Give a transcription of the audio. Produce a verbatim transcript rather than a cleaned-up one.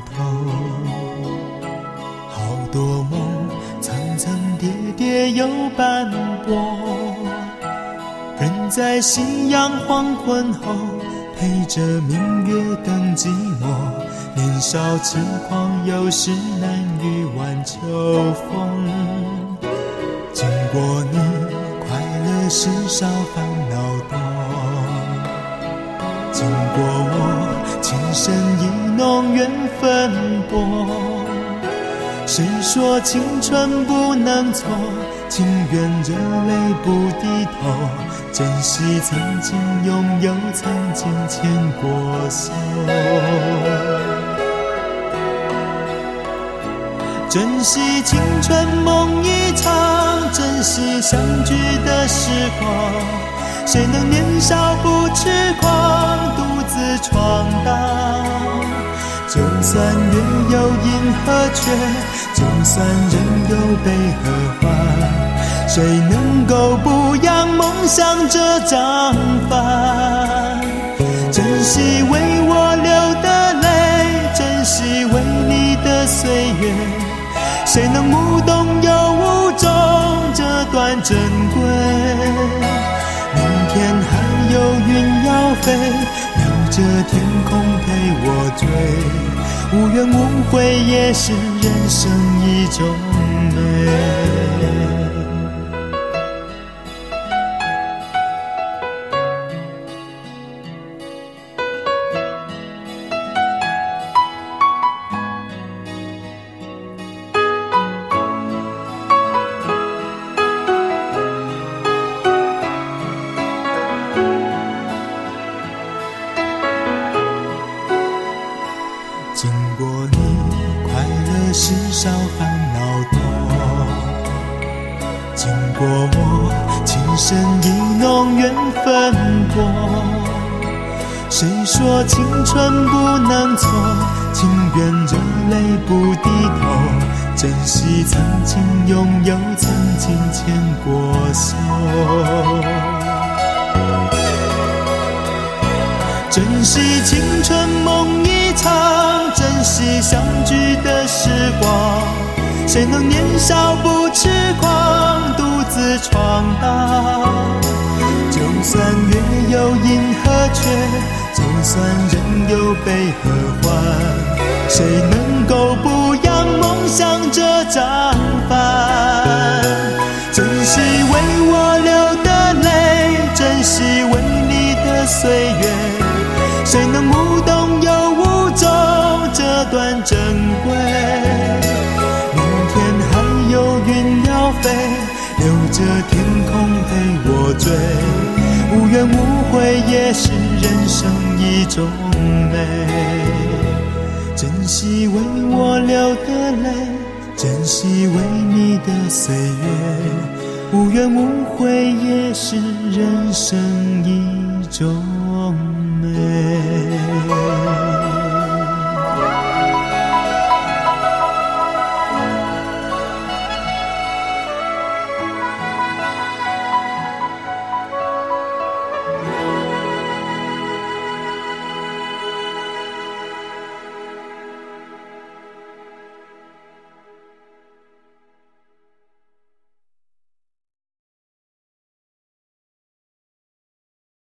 头。好多梦层层叠叠又斑驳，人在夕阳黄昏后，陪着明月等寂寞。年少轻狂，有时难御晚秋风。经过你，快乐事少，烦恼多。经过我，情深意浓，缘分薄。谁说青春不能错？情愿热泪不低头，珍惜曾经拥有，曾经牵过手。珍惜青春梦一场，珍惜相聚的时光。谁能年少不痴狂，独自闯荡？就算月有阴和缺，就算人有悲和欢，谁能够不扬梦想这张帆？珍惜为我流的泪，珍惜为你的岁月，谁能无动又无衷这段珍贵？明天还有云要飞，留着天空陪我追，无怨无悔也是人生一种美。经过你，快乐事少，烦恼多。经过我，情深意浓，缘分薄。谁说青春不能错？情愿热泪不低头，珍惜曾经拥有，曾经牵过手。珍惜青春梦一场，珍惜相聚的时光。谁能年少不痴狂，独自闯荡？就算月有阴和缺，就算人有悲和欢，谁能够不扬梦想这张帆？珍惜为我流的泪，珍惜为你的岁月，谁能无动又无衷这段珍贵？明天还有云要飞，留着天空陪我追，无怨无悔也是人生一种美。珍惜为我流的泪，珍惜为你的岁月，无怨无悔也是人生一种美。